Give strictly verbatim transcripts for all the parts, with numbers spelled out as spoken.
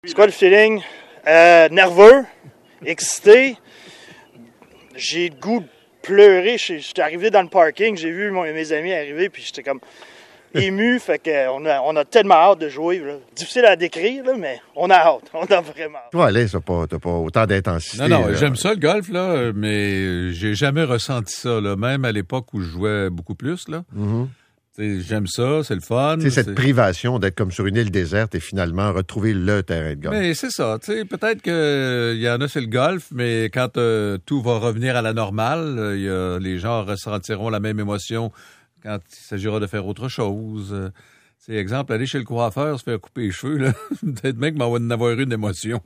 C'est quoi le feeling? Euh, nerveux, excité. J'ai le goût de pleurer. J'étais arrivé dans le parking, j'ai vu mon, mes amis arriver, puis j'étais comme ému. Fait qu'on a, on a tellement hâte de jouer. Là. Difficile à décrire, là, mais on a hâte. On a vraiment hâte. Toi, Alain, t'as pas, t'as pas autant d'intensité. Non, non, là. J'aime ça le golf, là, mais j'ai jamais ressenti ça, là, même à l'époque où je jouais beaucoup plus, là. Mm-hmm. J'aime ça, c'est le fun. C'est cette c'est... privation d'être comme sur une île déserte et finalement retrouver le terrain de golf. Mais c'est ça, tu sais, peut-être qu'il y en a, c'est le golf, mais quand euh, tout va revenir à la normale, euh, y a, les gens ressentiront la même émotion quand il s'agira de faire autre chose. C'est exemple, aller chez le coiffeur, se faire couper les cheveux, là. Peut-être même que m'en va en avoir une émotion.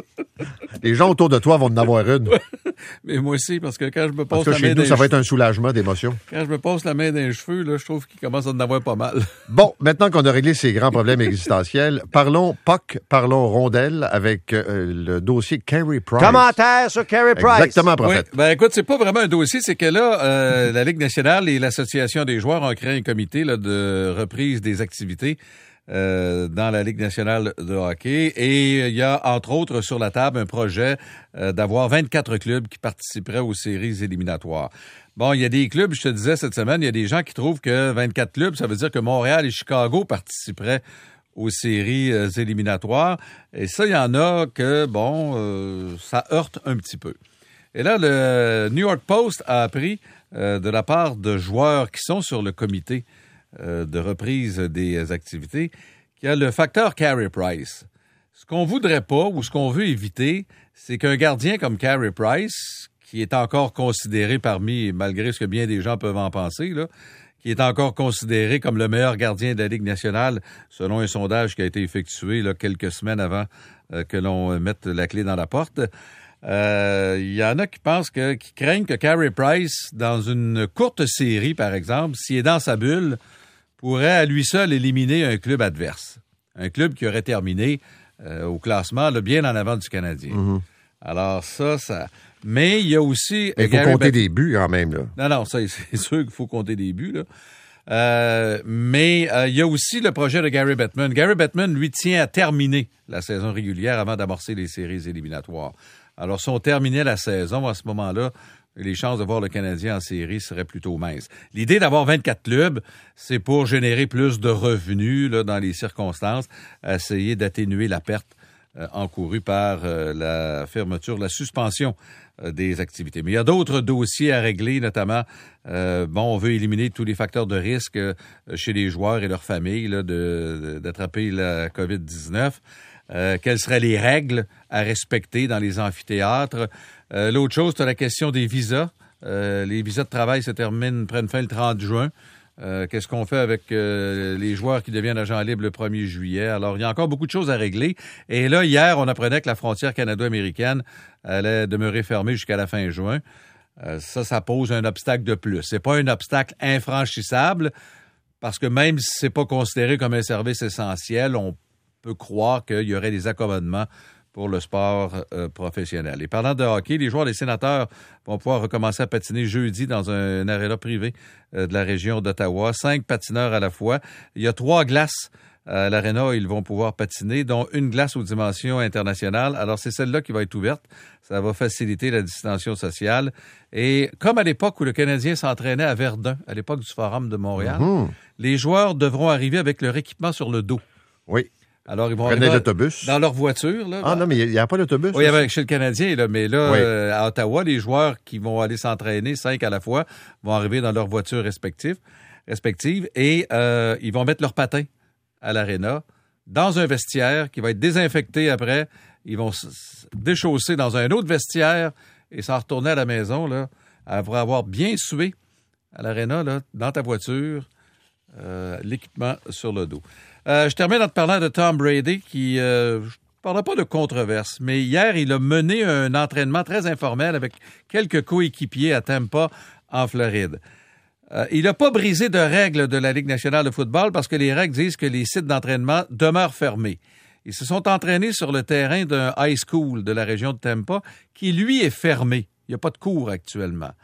Les gens autour de toi vont en avoir une. Mais moi aussi, parce que quand je me passe parce que la chez main nous, ça dans va les être un soulagement d'émotion. Quand je me passe la main dans les cheveux, là, je trouve qu'il commence à en avoir pas mal. Bon, maintenant qu'on a réglé ces grands problèmes existentiels, parlons P O C, parlons rondelle avec euh, le dossier Carey Price. Commentaire sur Carey Price. Exactement, prophète. Oui. Ben écoute, c'est pas vraiment un dossier, c'est que là, euh, la Ligue nationale et l'Association des joueurs ont créé un comité là, de reprise des activités Euh, dans la Ligue nationale de hockey. Et il y a, entre autres, sur la table, un projet euh, d'avoir vingt-quatre clubs qui participeraient aux séries éliminatoires. Bon, il y a des clubs, je te disais cette semaine, il y a des gens qui trouvent que vingt-quatre clubs, ça veut dire que Montréal et Chicago participeraient aux séries euh, éliminatoires. Et ça, il y en a que, bon, euh, ça heurte un petit peu. Et là, le New York Post a appris euh, de la part de joueurs qui sont sur le comité Euh, de reprise des activités, qu'il y a le facteur Carey Price. Ce qu'on voudrait pas ou ce qu'on veut éviter, c'est qu'un gardien comme Carey Price, qui est encore considéré parmi, malgré ce que bien des gens peuvent en penser, là, qui est encore considéré comme le meilleur gardien de la Ligue nationale, selon un sondage qui a été effectué là, quelques semaines avant euh, que l'on mette la clé dans la porte. Il euh, y en a qui pensent que, qui craignent que Carey Price, dans une courte série, par exemple, s'il est dans sa bulle, pourrait à lui seul éliminer un club adverse. Un club qui aurait terminé euh, au classement là, bien en avant du Canadien. Mm-hmm. Alors ça, ça... Mais il y a aussi... Mais il faut Gary compter Bet... des buts quand même, là. Non, non, ça, c'est sûr qu'il faut compter des buts, là. Euh, mais euh, il y a aussi le projet de Gary Bettman. Gary Bettman, lui, tient à terminer la saison régulière avant d'amorcer les séries éliminatoires. Alors, si on terminait la saison, à ce moment-là, les chances de voir le Canadien en série seraient plutôt minces. L'idée d'avoir vingt-quatre clubs, c'est pour générer plus de revenus là, dans les circonstances, essayer d'atténuer la perte euh, encourue par euh, la fermeture, la suspension euh, des activités. Mais il y a d'autres dossiers à régler, notamment, euh, bon, on veut éliminer tous les facteurs de risque euh, chez les joueurs et leurs familles là, de, de, d'attraper la covid dix-neuf. Euh, quelles seraient les règles à respecter dans les amphithéâtres? Euh, l'autre chose, c'est la question des visas. Euh, les visas de travail se terminent, prennent fin le trente juin. Euh, qu'est-ce qu'on fait avec euh, les joueurs qui deviennent agents libres le premier juillet? Alors, il y a encore beaucoup de choses à régler. Et là, hier, on apprenait que la frontière canado-américaine allait demeurer fermée jusqu'à la fin juin. Euh, ça, ça pose un obstacle de plus. C'est pas un obstacle infranchissable, parce que même si c'est pas considéré comme un service essentiel, on peut croire qu'il y aurait des accommodements pour le sport euh, professionnel. Et parlant de hockey, les joueurs des Sénateurs vont pouvoir recommencer à patiner jeudi dans un, un aréna privé euh, de la région d'Ottawa. Cinq patineurs à la fois. Il y a trois glaces à l'aréna où ils vont pouvoir patiner, dont une glace aux dimensions internationales. Alors, c'est celle-là qui va être ouverte. Ça va faciliter la distanciation sociale. Et comme à l'époque où le Canadien s'entraînait à Verdun, à l'époque du Forum de Montréal, mm-hmm. les joueurs devront arriver avec leur équipement sur le dos. Oui. Alors, ils vont arriver l'autobus. Dans leur voiture. Là, ah ben... non, mais il n'y a, a pas d'autobus. Oui, il y avait chez le Canadien, là, mais là, oui. euh, à Ottawa, les joueurs qui vont aller s'entraîner, cinq à la fois, vont arriver dans leurs voitures respectives, respectives et euh, ils vont mettre leurs patins à l'aréna dans un vestiaire qui va être désinfecté après. Ils vont s- déchausser dans un autre vestiaire et s'en retourner à la maison, là, après avoir bien sué à l'aréna, là, dans ta voiture, euh, l'équipement sur le dos. Euh, je termine en te parlant de Tom Brady qui, euh, je ne parlerai pas de controverse, mais hier, il a mené un entraînement très informel avec quelques coéquipiers à Tampa, en Floride. Euh, il n'a pas brisé de règles de la Ligue nationale de football parce que les règles disent que les sites d'entraînement demeurent fermés. Ils se sont entraînés sur le terrain d'un high school de la région de Tampa qui, lui, est fermé. Il n'y a pas de cours actuellement.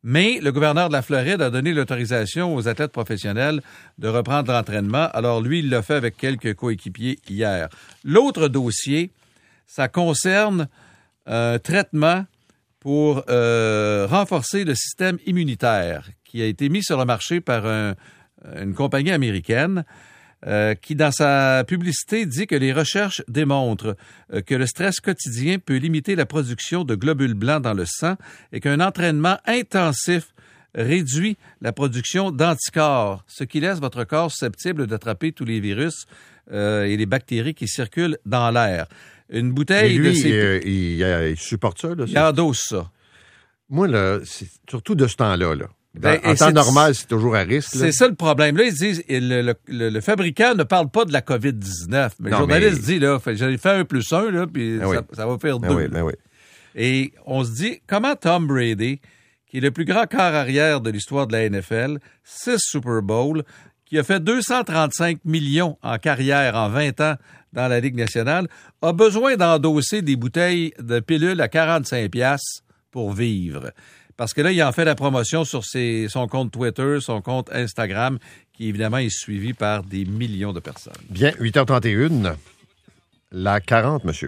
Mais le gouverneur de la Floride a donné l'autorisation aux athlètes professionnels de reprendre l'entraînement. Alors lui, il l'a fait avec quelques coéquipiers hier. L'autre dossier, ça concerne un traitement pour euh, renforcer le système immunitaire qui a été mis sur le marché par un, une compagnie américaine euh, qui, dans sa publicité, dit que les recherches démontrent euh, que le stress quotidien peut limiter la production de globules blancs dans le sang et qu'un entraînement intensif réduit la production d'anticorps, ce qui laisse votre corps susceptible d'attraper tous les virus euh, et les bactéries qui circulent dans l'air. Une bouteille lui, de ces... euh, il, il, il supporte ça, là? Il endosse ça. Moi, là, c'est surtout de ce temps-là, là. Dans, Ben, en temps c'est, normal, c'est toujours à risque. Là. C'est ça le problème. Là, ils disent, le, le, le, le fabricant ne parle pas de la covid dix-neuf. Mais non, le journaliste mais... dit, là, j'ai fait un plus un, là, puis ben oui. ça, ça va faire ben deux. Oui, ben oui. Et on se dit, comment Tom Brady, qui est le plus grand quart arrière de l'histoire de la N F L, six Super Bowls, qui a fait deux cent trente-cinq millions en carrière en vingt ans dans la Ligue nationale, a besoin d'endosser des bouteilles de pilules à quarante-cinq piastres pour vivre. Parce que là, il en fait la promotion sur ses, son compte Twitter, son compte Instagram, qui évidemment est suivi par des millions de personnes. Bien, huit heures trente et une, la quarante, monsieur.